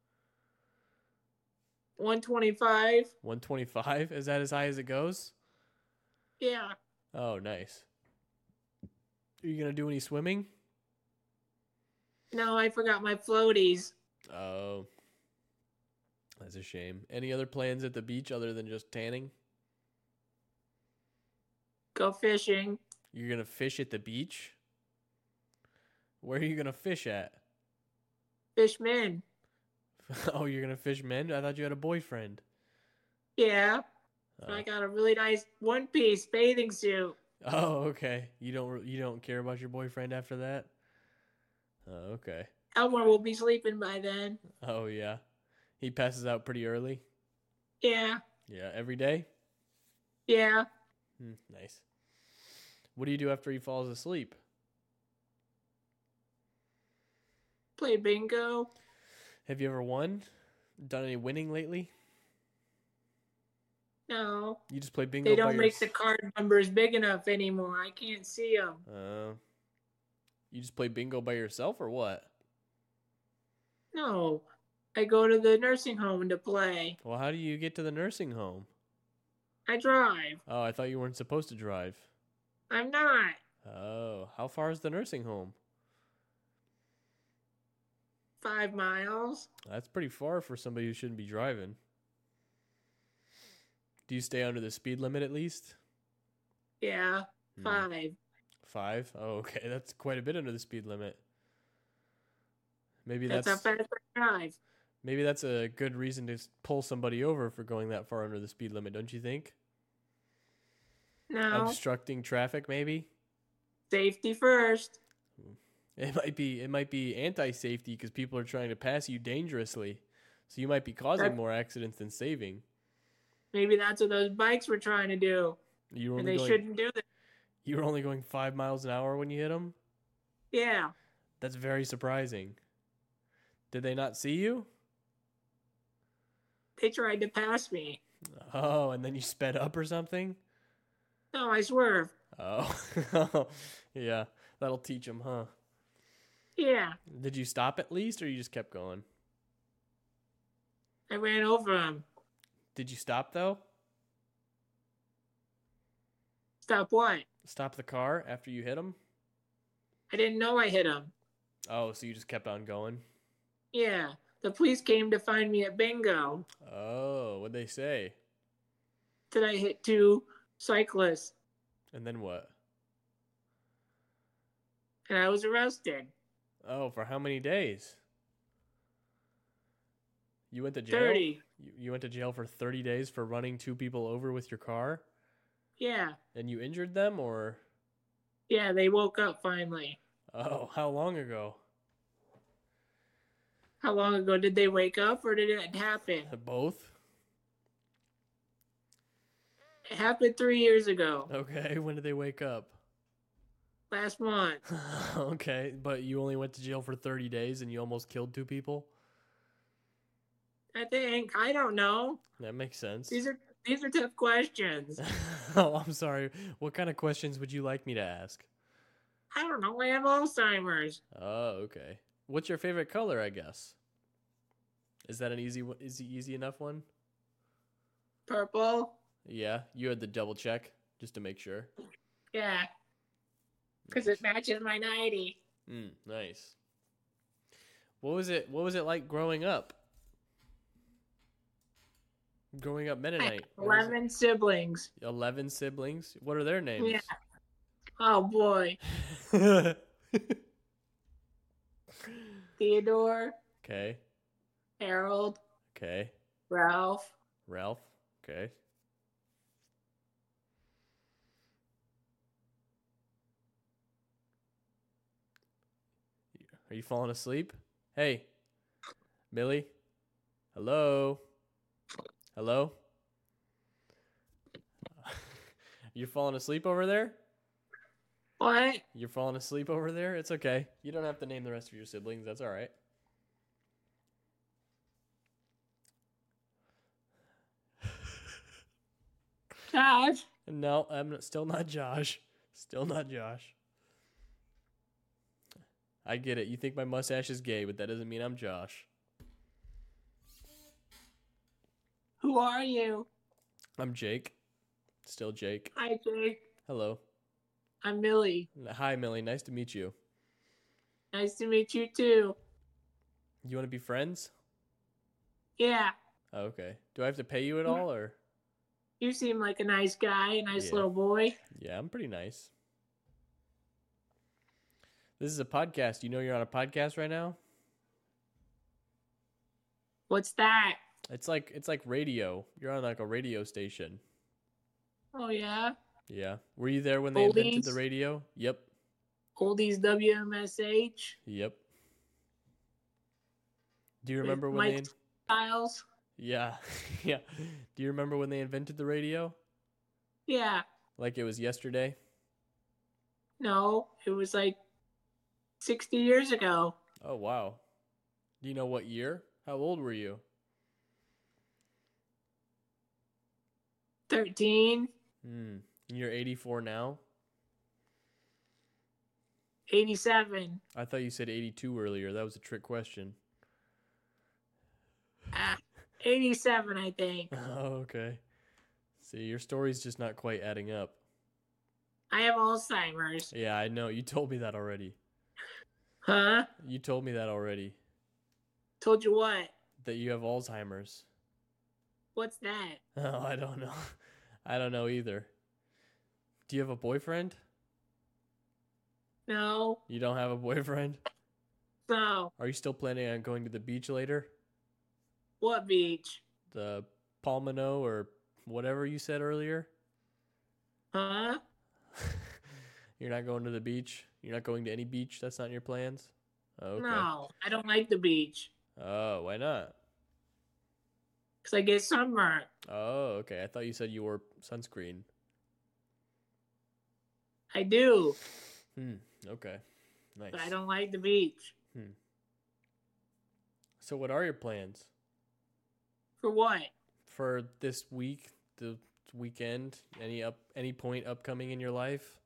B: 125.
A: 125? Is that as high as it goes?
B: Yeah.
A: Oh, nice. Are you gonna do any swimming?
B: No, I forgot my floaties.
A: Oh. That's a shame. Any other plans at the beach other than just tanning?
B: Go fishing.
A: You're gonna fish at the beach? Where are you gonna fish at?
B: Fishman.
A: Oh, you're gonna fish men? I thought you had a boyfriend.
B: Yeah.
A: Oh.
B: I got a really nice one-piece bathing suit.
A: Oh, okay. You don't care about your boyfriend after that? Oh, okay.
B: Elmore will be sleeping by then.
A: Oh yeah. He passes out pretty early?
B: Yeah.
A: Yeah, every day?
B: Yeah.
A: Nice. What do you do after he falls asleep?
B: Play bingo.
A: Have you ever won? Done any winning lately?
B: No.
A: You just play bingo
B: They
A: by
B: don't make the
A: yourself?
B: card numbers big enough anymore. I can't see them.
A: You just play bingo by yourself or what?
B: No. I go to the nursing home to play.
A: Well, how do you get to the nursing home?
B: I drive.
A: Oh, I thought you weren't supposed to drive.
B: I'm not.
A: Oh, how far is the nursing home?
B: 5 miles.
A: That's pretty far for somebody who shouldn't be driving. Do you stay under the speed limit at least?
B: Yeah. 5.
A: 5? Oh, okay. That's quite a bit under the speed limit. Maybe
B: That's how fast I drive.
A: maybe that's a good reason to pull somebody over for going that far under the speed limit, don't you think?
B: No.
A: Obstructing traffic, maybe?
B: Safety first.
A: It might be anti-safety because people are trying to pass you dangerously. So you might be causing more accidents than saving.
B: Maybe that's what those bikes were trying to do. And they shouldn't do that.
A: You were only going 5 miles an hour when you hit them?
B: Yeah.
A: That's very surprising. Did they not see you?
B: They tried to pass me.
A: Oh, and then you sped up or something?
B: No, I swerved.
A: Oh. Yeah, that'll teach them, huh?
B: Yeah.
A: Did you stop at least, or you just kept going?
B: I ran over him.
A: Did you stop, though?
B: Stop what?
A: Stop the car after you hit him?
B: I didn't know I hit him.
A: Oh, so you just kept on going?
B: Yeah. The police came to find me at bingo.
A: Oh, what'd they say?
B: That I hit 2 cyclists.
A: And then what?
B: And I was arrested.
A: Oh, for how many days? You went to jail?
B: 30.
A: You went to jail for 30 days for running 2 people over with your car?
B: Yeah.
A: And you injured them, or?
B: Yeah, they woke up finally.
A: Oh, how long ago?
B: How long ago did they wake up, or did it happen?
A: Both?
B: It happened 3 years ago.
A: Okay, when did they wake up?
B: Last month.
A: Okay, but you only went to jail for 30 days and you almost killed 2 people?
B: I think. I don't know.
A: That makes sense.
B: These are tough questions.
A: Oh, I'm sorry. What kind of questions would you like me to ask?
B: I don't know. I have Alzheimer's.
A: Oh, okay. What's your favorite color, I guess? Is that an easy one? Is the easy enough one?
B: Purple.
A: Yeah, you had the double check just to make sure.
B: Yeah. Because it matches my 90.
A: Nice. What was it like growing up? Growing up Mennonite.
B: 11 siblings.
A: 11 siblings? What are their names?
B: Yeah. Oh, boy. Theodore.
A: Okay.
B: Harold.
A: Okay.
B: Ralph.
A: Ralph. Okay. Are you falling asleep? Hey. Millie? Hello? Hello? You're falling asleep over there?
B: What?
A: You're falling asleep over there? It's okay. You don't have to name the rest of your siblings. That's all right.
B: Josh.
A: No, still not Josh. Still not Josh. I get it. You think my mustache is gay, but that doesn't mean I'm Josh.
B: Who are you?
A: I'm Jake. Still Jake.
B: Hi, Jake.
A: Hello.
B: I'm Millie.
A: Hi, Millie. Nice to meet you.
B: Nice to meet you, too.
A: You want to be friends?
B: Yeah.
A: Oh, okay. Do I have to pay you at all, or?
B: You seem like a nice guy, a nice
A: Yeah.
B: little boy.
A: Yeah, I'm pretty nice. This is a podcast. You know you're on a podcast right now?
B: What's that?
A: It's like radio. You're on like a radio station.
B: Oh, yeah.
A: Yeah. Were you there when they invented the
B: Oldies.
A: radio? Yep.
B: Oldies WMSH
A: Yep. Do you
B: with
A: remember when
B: Mike Styles.
A: Yeah. Yeah. Do you remember when they invented the radio?
B: Yeah.
A: Like it was yesterday?
B: No, it was like 60 years ago.
A: Oh, wow. Do you know what year? How old were you?
B: 13,
A: Hmm. You're 84 now?
B: 87.
A: I thought you said 82 earlier. That was a trick question.
B: 87, I think.
A: Oh, okay. See, your story's just not quite adding up.
B: I have Alzheimer's.
A: Yeah, I know. You told me that already.
B: Huh?
A: You told me that already.
B: Told you what?
A: That you have Alzheimer's.
B: What's that?
A: Oh, I don't know. I don't know either. Do you have a boyfriend?
B: No.
A: You don't have a boyfriend?
B: No.
A: Are you still planning on going to the beach later?
B: What beach?
A: The Palmano or whatever you said earlier?
B: Huh?
A: You're not going to the beach? You're not going to any beach? That's not in your plans? Oh, okay.
B: No, I don't like the beach.
A: Oh, why not?
B: Because I get sunburned.
A: Oh, okay. I thought you said you wore sunscreen.
B: I do,
A: Okay. Nice.
B: but I don't like the beach.
A: So what are your plans
B: For what?
A: for this week, the weekend? Any point upcoming in your life?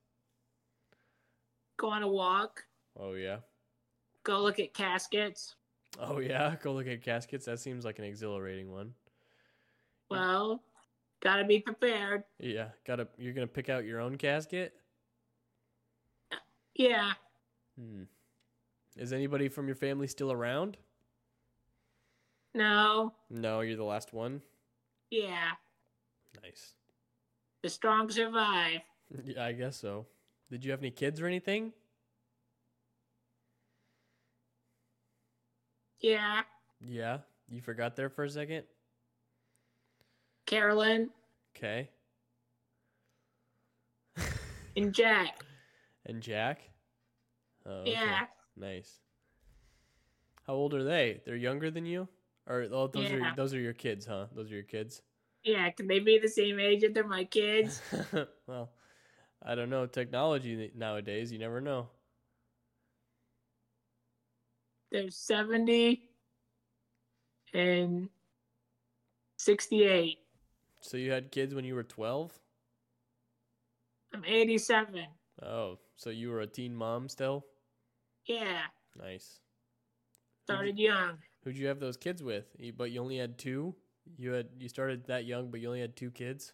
B: Go on a walk.
A: Oh, yeah.
B: Go look at caskets.
A: Oh, yeah. Go look at caskets. That seems like an exhilarating one.
B: Well, gotta be prepared.
A: Yeah. You're going to pick out your own casket?
B: Yeah.
A: Is anybody from your family still around?
B: No.
A: No, you're the last one?
B: Yeah.
A: Nice.
B: The strong survive.
A: Yeah, I guess so. Did you have any kids or anything?
B: Yeah.
A: Yeah. You forgot there for a second?
B: Carolyn
A: Okay.
B: and Jack.
A: And Jack? Oh, okay.
B: Yeah.
A: Nice. How old are they? They're younger than you? Or those are your kids, huh? Those are your kids?
B: Yeah, can they be the same age if they're my kids?
A: Well, I don't know. Technology nowadays, you never know.
B: They're 70 and 68.
A: So you had kids when you were 12?
B: I'm 87.
A: Oh, so you were a teen mom still?
B: Yeah.
A: Nice.
B: Started young.
A: Who'd you have those kids with? But you only had two? You started that young, but you only had two kids?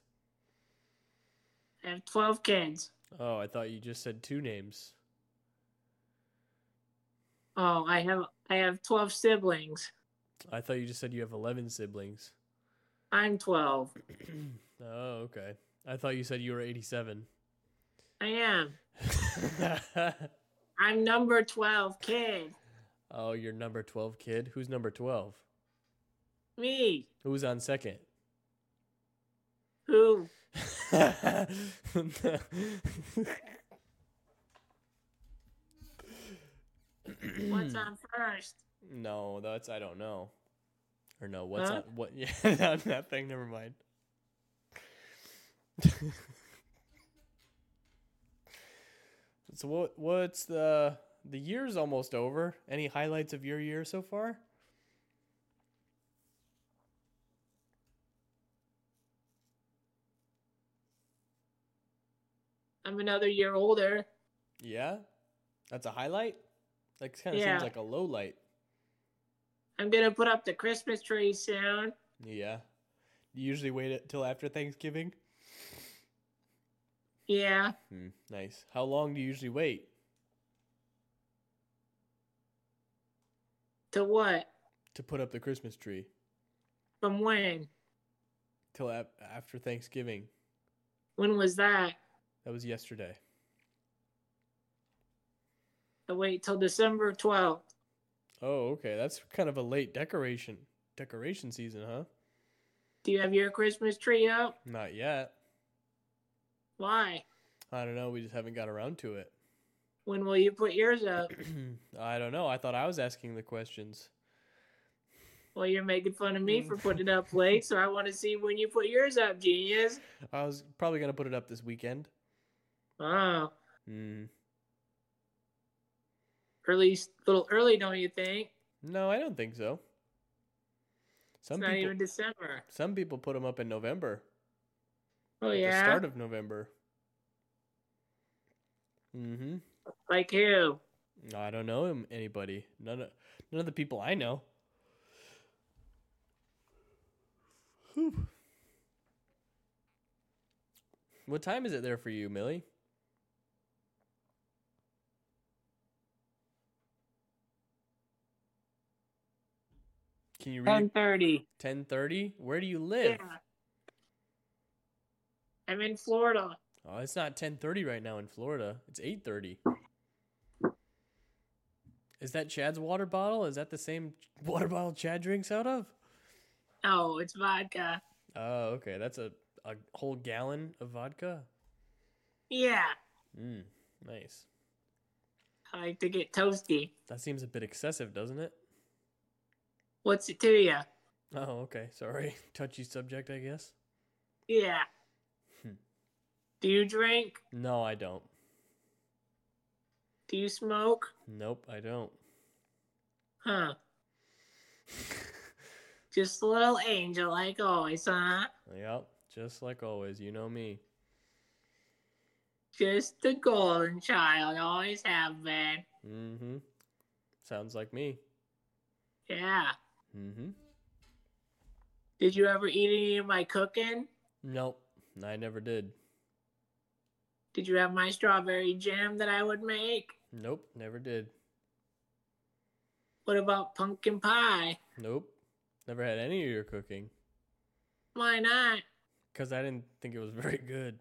B: I have 12 kids.
A: Oh, I thought you just said two names.
B: Oh, I have 12 siblings.
A: I thought you just said you have 11 siblings.
B: I'm 12.
A: Oh, okay. I thought you said you were 87.
B: I am. I'm number 12 kid.
A: Oh, you're number 12 kid? Who's number 12?
B: Me.
A: Who's on second?
B: Who? What's on first?
A: No, I don't know. Or no, what's
B: Huh?
A: on what? Yeah, nothing. Never mind. So what's the year's almost over? Any highlights of your year so far?
B: I'm another year older.
A: Yeah, that's a highlight. That kind of
B: Yeah.
A: seems like a low light.
B: I'm gonna put up the Christmas tree soon.
A: Yeah. You usually wait till after Thanksgiving.
B: Yeah.
A: Nice. How long do you usually wait?
B: To what?
A: To put up the Christmas tree?
B: From when?
A: till after Thanksgiving.
B: When was that?
A: That was yesterday.
B: I wait till December 12th.
A: Oh, okay. That's kind of a late decoration season, huh?
B: Do you have your Christmas tree up?
A: Not yet.
B: Why?
A: I don't know. We just haven't got around to it.
B: When will you put yours up?
A: I don't know. I thought I was asking the questions.
B: Well, you're making fun of me for putting it up late, so I want to see when you put yours up, genius.
A: I was probably going to put it up this weekend.
B: Oh.
A: Hmm.
B: Little early, don't you think?
A: No, I don't think so.
B: It's not even December.
A: Some people put them up in November.
B: Oh,
A: at
B: yeah?
A: the start of November. Mm-hmm.
B: Like who?
A: I don't know anybody. None of the people I know. Whew. What time is it there for you, Millie? Can you read?
B: 10:30.
A: 10:30? Where do you live?
B: Yeah. I'm in Florida.
A: Oh, it's not 10:30 right now in Florida. It's 8:30. Is that Chad's water bottle? Is that the same water bottle Chad drinks out of?
B: Oh, it's vodka.
A: Oh, okay. That's a whole gallon of vodka?
B: Yeah.
A: Nice.
B: I like to get toasty.
A: That seems a bit excessive, doesn't it?
B: What's it to you?
A: Oh, okay. Sorry. Touchy subject, I guess.
B: Yeah. Do you drink?
A: No, I don't.
B: Do you smoke?
A: Nope, I don't.
B: Huh. Just a little angel like always, huh?
A: Yep, just like always. You know me.
B: Just the golden child, always have been.
A: Mm-hmm. Sounds like me.
B: Yeah.
A: Mm-hmm.
B: Did you ever eat any of my cooking?
A: Nope, I never did.
B: Did you have my strawberry jam that I would make?
A: Nope, never did.
B: What about pumpkin pie?
A: Nope, never had any of your cooking.
B: Why not?
A: Because I didn't think it was very good.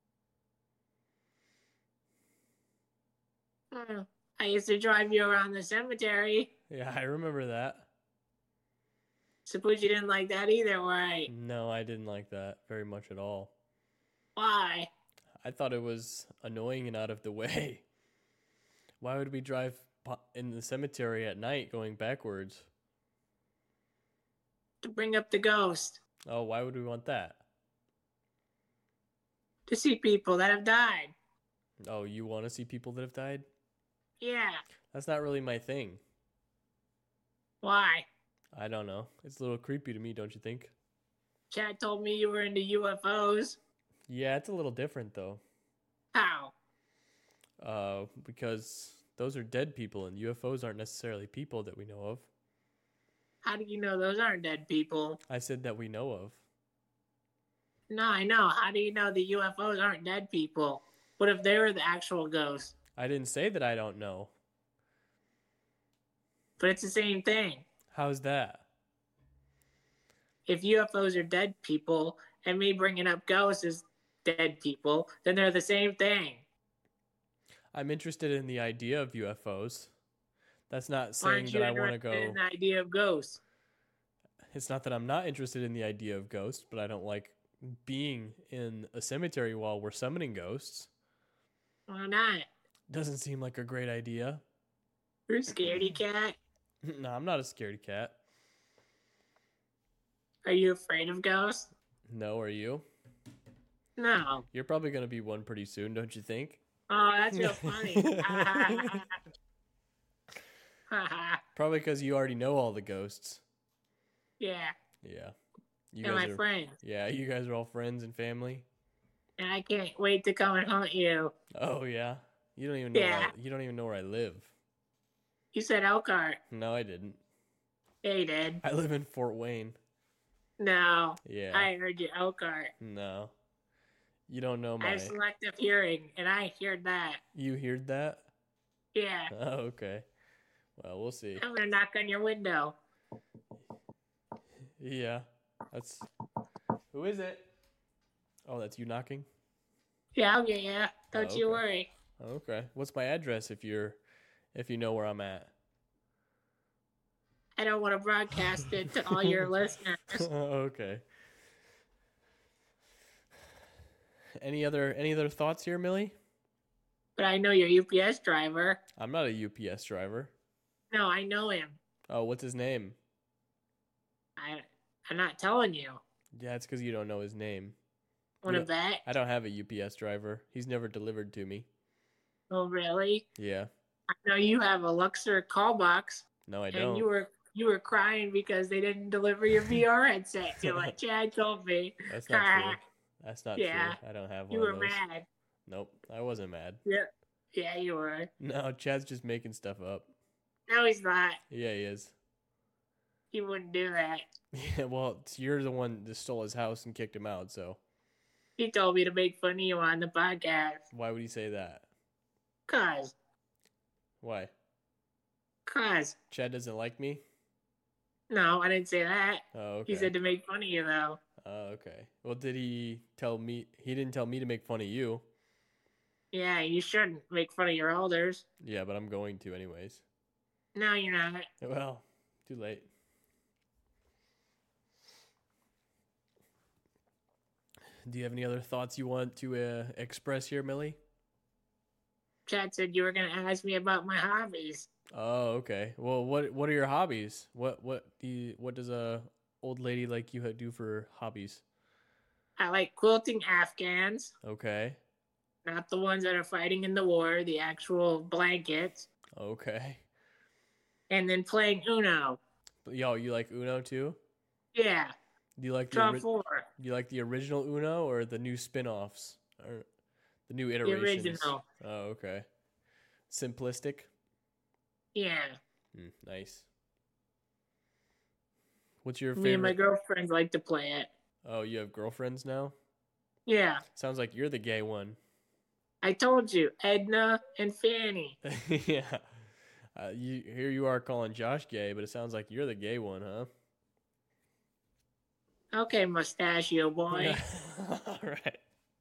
B: I used to drive you around the cemetery.
A: Yeah, I remember that.
B: Suppose you didn't like that either, right?
A: No, I didn't like that very much at all.
B: Why?
A: I thought it was annoying and out of the way. Why would we drive in the cemetery at night going backwards?
B: To bring up the ghost.
A: Oh, why would we want that?
B: To see people that have died.
A: Oh, you want to see people that have died?
B: Yeah.
A: That's not really my thing.
B: Why?
A: I don't know. It's a little creepy to me, don't you think?
B: Chad told me you were into UFOs.
A: Yeah, it's a little different though.
B: How?
A: Because those are dead people and UFOs aren't necessarily people that we know of.
B: How do you know those aren't dead people?
A: I said that we know of.
B: No, I know. How do you know the UFOs aren't dead people? What if they were the actual ghosts?
A: I didn't say that I don't know.
B: But it's the same thing.
A: How's that?
B: If UFOs are dead people and me bringing up ghosts is dead people, then they're the same thing.
A: I'm interested in the idea of UFOs. That's not
B: Why
A: saying
B: aren't you
A: that I want to
B: interested
A: go.
B: in the idea of ghosts?
A: It's not that I'm not interested in the idea of ghosts, but I don't like being in a cemetery while we're summoning ghosts.
B: Why not?
A: Doesn't seem like a great idea.
B: You're a scaredy cat.
A: No, I'm not a scaredy cat.
B: Are you afraid of ghosts?
A: No, are you?
B: No.
A: You're probably going to be one pretty soon, don't you think?
B: Oh, that's real funny.
A: Probably because you already know all the ghosts.
B: Yeah.
A: Yeah. You
B: They're
A: guys
B: my
A: are,
B: friends.
A: Yeah, you guys are all friends and family.
B: And I can't wait to come and hunt you.
A: Oh yeah. You don't even know
B: Yeah.
A: you don't even know where I live.
B: You said Elkhart.
A: No, I didn't.
B: Yeah, you did.
A: I live in Fort Wayne.
B: No.
A: Yeah.
B: I heard you Elkhart.
A: No. You don't know
B: I
A: my.
B: have selective hearing, and I heard that.
A: You heard that?
B: Yeah.
A: Oh, okay. Well, we'll see.
B: I'm gonna knock on your window.
A: Yeah. Who is it? Oh, that's you knocking?
B: Yeah, I'll get ya. Don't
A: Oh,
B: you
A: okay.
B: worry.
A: Okay. What's my address if you know where I'm at?
B: I don't want to broadcast it to all your listeners.
A: Okay. Any other thoughts here, Millie?
B: But I know your UPS driver.
A: I'm not a UPS driver.
B: No, I know him.
A: Oh, what's his name?
B: I'm not telling you.
A: Yeah, it's because you don't know his name.
B: Want to bet?
A: I don't have a UPS driver. He's never delivered to me.
B: Oh, really?
A: Yeah.
B: I know you have a Luxor call box.
A: No, I
B: and
A: don't.
B: you were crying because they didn't deliver your VR headset to it. Chad told me.
A: That's not true. That's not
B: Yeah.
A: true. I don't have one
B: You were
A: of those.
B: mad.
A: Nope, I wasn't mad.
B: Yeah. Yeah, you were.
A: No, Chad's just making stuff up.
B: No, he's not.
A: Yeah, he is.
B: He wouldn't do that.
A: Yeah, well, you're the one that stole his house and kicked him out, so
B: He told me to make fun of you on the podcast.
A: why would he say that?
B: Cause
A: Why? Chad doesn't like me?
B: No, I didn't say that.
A: Oh, okay.
B: He said to make fun of you, though.
A: Oh, okay. Well, did he tell me? He didn't tell me to make fun of you.
B: Yeah, you shouldn't make fun of your elders.
A: Yeah, but I'm going to anyways.
B: No, you're not.
A: Well, too late. Do you have any other thoughts you want to express here, Millie?
B: Chad said you were going to ask me about my hobbies.
A: Oh, okay. Well, what are your hobbies? What does a old lady like you do for hobbies?
B: I like quilting Afghans.
A: Okay.
B: Not the ones that are fighting in the war, the actual blankets.
A: Okay.
B: And then playing Uno.
A: Yo, you like Uno too?
B: Yeah.
A: Do you like
B: Draw 4.
A: Do you like the original Uno or the new spin-offs or the new iterations?
B: The original.
A: Oh, okay. Simplistic?
B: Yeah.
A: Nice. What's your
B: Me
A: favorite?
B: and my girlfriends like to play it.
A: Oh, you have girlfriends now?
B: Yeah.
A: Sounds like you're the gay one.
B: I told you, Edna and Fanny.
A: Yeah. Here you are calling Josh gay, but it sounds like you're the gay one, huh?
B: Okay, mustachio boy.
A: All right.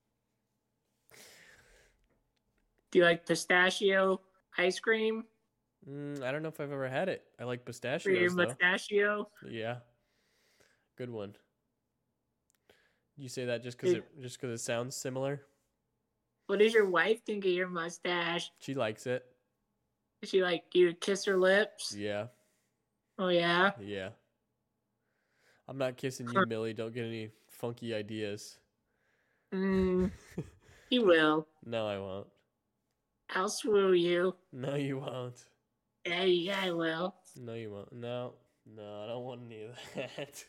B: Do you like pistachio ice cream?
A: I don't know if I've ever had it. I like
B: For
A: pistachios,
B: your
A: though.
B: mustachio?
A: Yeah. Good one. You say that just because it sounds similar?
B: What does your wife think of your mustache?
A: She likes it.
B: Does she like you to kiss her lips?
A: Yeah.
B: Oh, yeah?
A: Yeah. I'm not kissing you, Millie. Don't get any funky ideas.
B: You will.
A: No, I won't.
B: I'll swoo you.
A: No, you won't.
B: Yeah, I will.
A: No, you won't. No, I don't want any of that.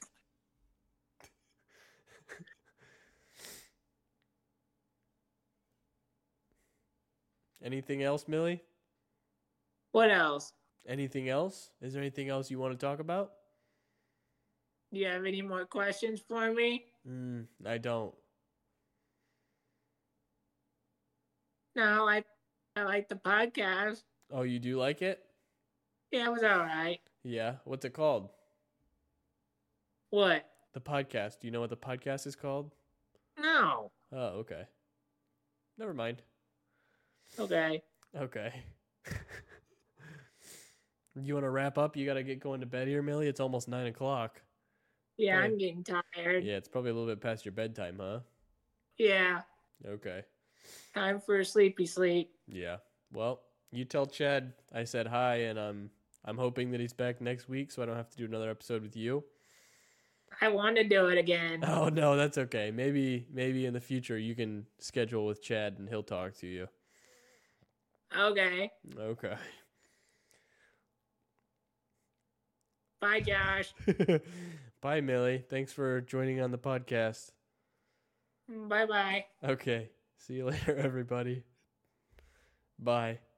A: Anything else, Millie?
B: What else?
A: Anything else? Is there anything else you want to talk about?
B: Do you have any more questions for me?
A: I don't.
B: No, I like the podcast.
A: Oh, you do like it?
B: Yeah, it was all right.
A: Yeah. What's it called?
B: What?
A: The podcast. Do you know what the podcast is called?
B: No.
A: Oh, okay. Never mind.
B: Okay.
A: Okay. You want to wrap up? You got to get going to bed here, Millie. It's almost 9 o'clock.
B: Yeah,
A: Right.
B: I'm getting tired.
A: Yeah, it's probably a little bit past your bedtime, huh?
B: Yeah.
A: Okay.
B: Time for a sleepy sleep.
A: Yeah. Well, you tell Chad I said hi, and I'm hoping that he's back next week, so I don't have to do another episode with you.
B: I want to do it again.
A: Oh no, that's okay. Maybe in the future you can schedule with Chad, and he'll talk to you.
B: Okay.
A: Okay.
B: Bye, Josh.
A: Bye, Millie. Thanks for joining on the podcast.
B: Bye-bye.
A: Okay. See you later, everybody. Bye.